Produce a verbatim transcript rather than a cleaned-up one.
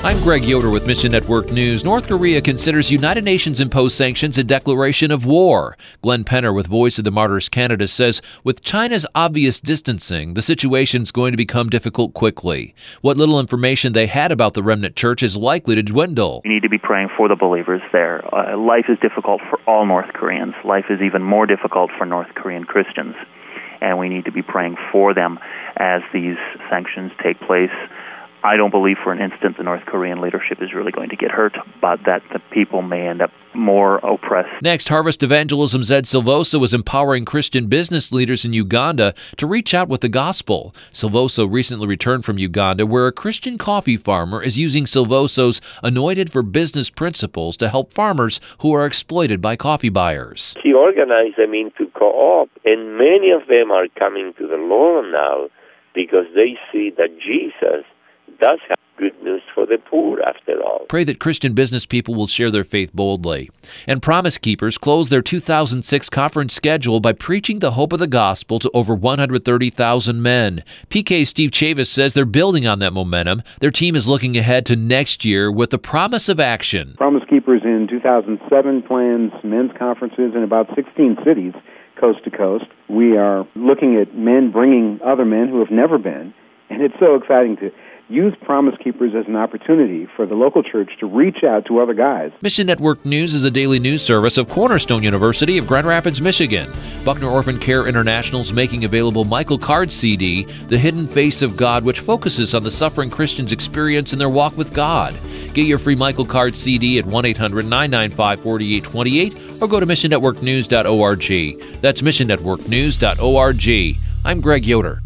I'm Greg Yoder with Mission Network News. North Korea considers United Nations-imposed sanctions a declaration of war. Glenn Penner with Voice of the Martyrs Canada says with China's obvious distancing, the situation's going to become difficult quickly. What little information they had about the remnant church is likely to dwindle. We need to be praying for the believers there. Uh, life is difficult for all North Koreans. Life is even more difficult for North Korean Christians. And we need to be praying for them as these sanctions take place. I don't believe for an instant the North Korean leadership is really going to get hurt, but that the people may end up more oppressed. Next, Harvest Evangelism's Ed Silvoso is empowering Christian business leaders in Uganda to reach out with the gospel. Silvoso recently returned from Uganda, where a Christian coffee farmer is using Silvoso's Anointed for Business principles to help farmers who are exploited by coffee buyers. He organized them into co-op, and many of them are coming to the Lord now because they see that Jesus does have good news for the poor, after all. Pray that Christian business people will share their faith boldly. And Promise Keepers closed their two thousand six conference schedule by preaching the hope of the gospel to over one hundred thirty thousand men. P K Steve Chavis says they're building on that momentum. Their team is looking ahead to next year with the promise of action. Promise Keepers in two thousand seven plans men's conferences in about sixteen cities, coast to coast. We are looking at men bringing other men who have never been, and it's so exciting to use Promise Keepers as an opportunity for the local church to reach out to other guys. Mission Network News is a daily news service of Cornerstone University of Grand Rapids, Michigan. Buckner Orphan Care International is making available Michael Card's C D, The Hidden Face of God, which focuses on the suffering Christian's experience in their walk with God. Get your free Michael Card C D at one eight hundred nine nine five four eight two eight or go to mission network news dot org. That's mission network news dot org. I'm Greg Yoder.